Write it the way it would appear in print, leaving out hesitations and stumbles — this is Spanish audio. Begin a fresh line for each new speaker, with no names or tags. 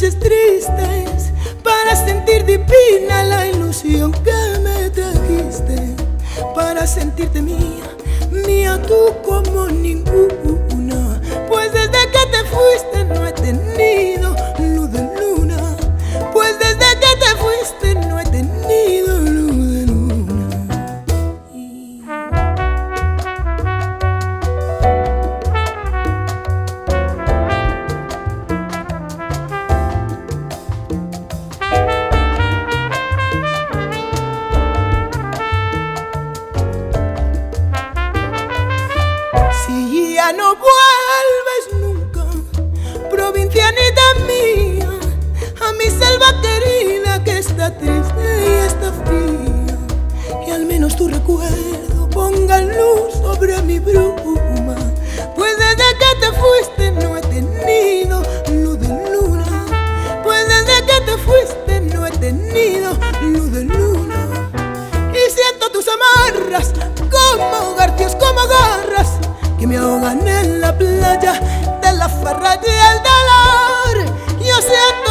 noches tristes para sentir divina la ilusión que me trajiste, para sentirte mía, mía tú como ninguna. Pues desde que te fuiste no he tenido luz de luna, pues desde que te fuiste no he tenido luz de luna. Si ya no vuelves nunca, provincianita mía, a mi selva querida que está triste y está fría, que al menos tu recuerdo ponga luz sobre mi bruma, pues desde que te fuiste no he tenido luz de luna, pues desde que te fuiste no he tenido luz de luna. Y siento tus amarras como garfios, como garras que me ahogan en la playa de la farra y el dolor. Yo siento